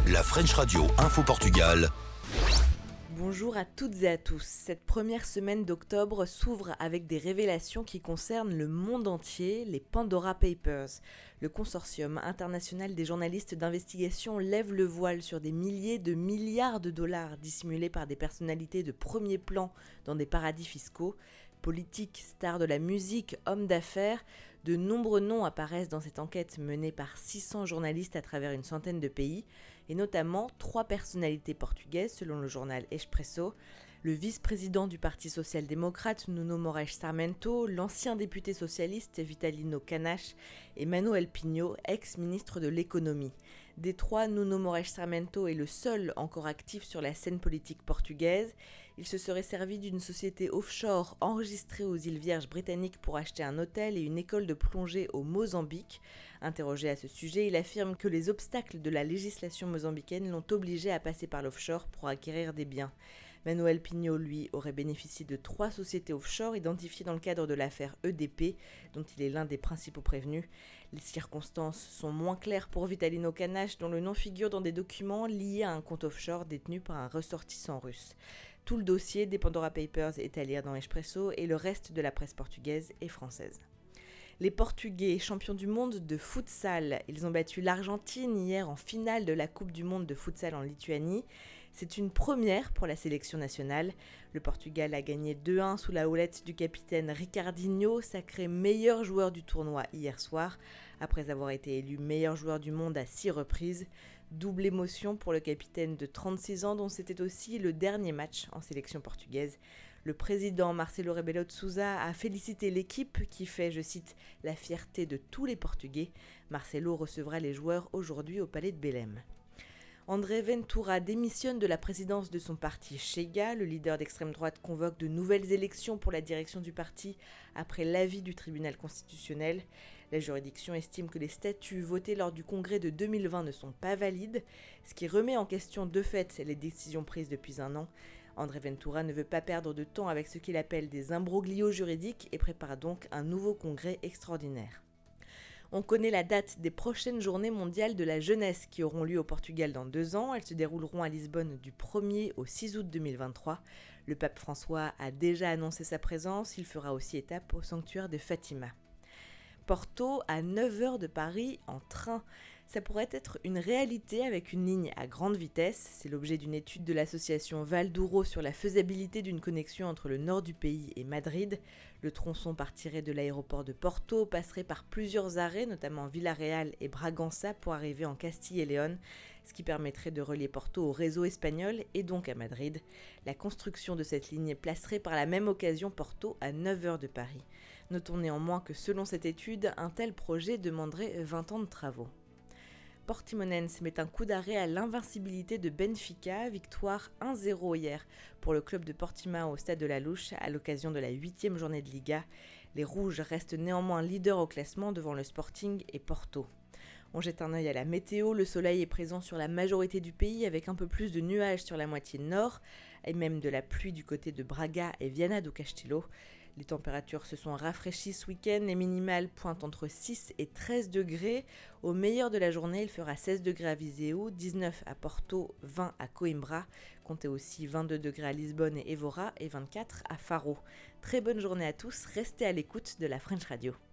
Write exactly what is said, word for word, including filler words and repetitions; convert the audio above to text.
La French Radio Info Portugal. Bonjour à toutes et à tous. Cette première semaine d'octobre s'ouvre avec des révélations qui concernent le monde entier, les Pandora Papers. Le consortium international des journalistes d'investigation lève le voile sur des milliers de milliards de dollars dissimulés par des personnalités de premier plan dans des paradis fiscaux. Politiques, stars de la musique, hommes d'affaires, de nombreux noms apparaissent dans cette enquête menée par six cents journalistes à travers une centaine de pays, et notamment trois personnalités portugaises selon le journal Expresso, le vice-président du Parti social-démocrate Nuno Moraes Sarmento, l'ancien député socialiste Vitalino Canas et Manuel Pinho, ex-ministre de l'économie. Des trois, Nuno Moraes Sarmento est le seul encore actif sur la scène politique portugaise. Il se serait servi d'une société offshore enregistrée aux îles Vierges britanniques pour acheter un hôtel et une école de plongée au Mozambique. Interrogé à ce sujet, il affirme que les obstacles de la législation mozambicaine l'ont obligé à passer par l'offshore pour acquérir des biens. Manuel Pinho, lui, aurait bénéficié de trois sociétés offshore identifiées dans le cadre de l'affaire E D P, dont il est l'un des principaux prévenus. Les circonstances sont moins claires pour Vitalino Canas, dont le nom figure dans des documents liés à un compte offshore détenu par un ressortissant russe. Tout le dossier des Pandora Papers est à lire dans Expresso et le reste de la presse portugaise et française. Les Portugais, champions du monde de futsal, ils ont battu l'Argentine hier en finale de la Coupe du monde de futsal en Lituanie. C'est une première pour la sélection nationale. Le Portugal a gagné deux un sous la houlette du capitaine Ricardinho, sacré meilleur joueur du tournoi hier soir, après avoir été élu meilleur joueur du monde à six reprises. Double émotion pour le capitaine de trente-six ans, dont c'était aussi le dernier match en sélection portugaise. Le président Marcelo Rebelo de Sousa a félicité l'équipe qui fait, je cite, « la fierté de tous les Portugais ». Marcelo recevra les joueurs aujourd'hui au Palais de Belém. André Ventura démissionne de la présidence de son parti Chega. Le leader d'extrême droite convoque de nouvelles élections pour la direction du parti après l'avis du tribunal constitutionnel. La juridiction estime que les statuts votés lors du congrès de deux mille vingt ne sont pas valides, ce qui remet en question de fait les décisions prises depuis un an. André Ventura ne veut pas perdre de temps avec ce qu'il appelle des imbroglios juridiques et prépare donc un nouveau congrès extraordinaire. On connaît la date des prochaines journées mondiales de la jeunesse qui auront lieu au Portugal dans deux ans. Elles se dérouleront à Lisbonne du premier au six août deux mille vingt-trois. Le pape François a déjà annoncé sa présence. Il fera aussi étape au sanctuaire de Fatima. Porto à neuf heures de Paris en train. Ça pourrait être une réalité avec une ligne à grande vitesse. C'est l'objet d'une étude de l'association Val d'Ouro sur la faisabilité d'une connexion entre le nord du pays et Madrid. Le tronçon partirait de l'aéroport de Porto, passerait par plusieurs arrêts, notamment Villarreal et Bragança, pour arriver en Castille et Léon, ce qui permettrait de relier Porto au réseau espagnol et donc à Madrid. La construction de cette ligne placerait par la même occasion Porto à neuf heures de Paris. Notons néanmoins que selon cette étude, un tel projet demanderait vingt ans de travaux. Portimonense met un coup d'arrêt à l'invincibilité de Benfica, victoire un zéro hier pour le club de Portimão au stade de la Luz à l'occasion de la huitième journée de Liga. Les Rouges restent néanmoins leaders au classement devant le Sporting et Porto. On jette un œil à la météo, le soleil est présent sur la majorité du pays avec un peu plus de nuages sur la moitié nord et même de la pluie du côté de Braga et Viana do Castelo. Les températures se sont rafraîchies ce week-end, les minimales pointent entre six et treize degrés. Au meilleur de la journée, il fera seize degrés à Viseu, dix-neuf à Porto, vingt à Coimbra. Comptez aussi vingt-deux degrés à Lisbonne et Évora et vingt-quatre à Faro. Très bonne journée à tous, restez à l'écoute de la French Radio.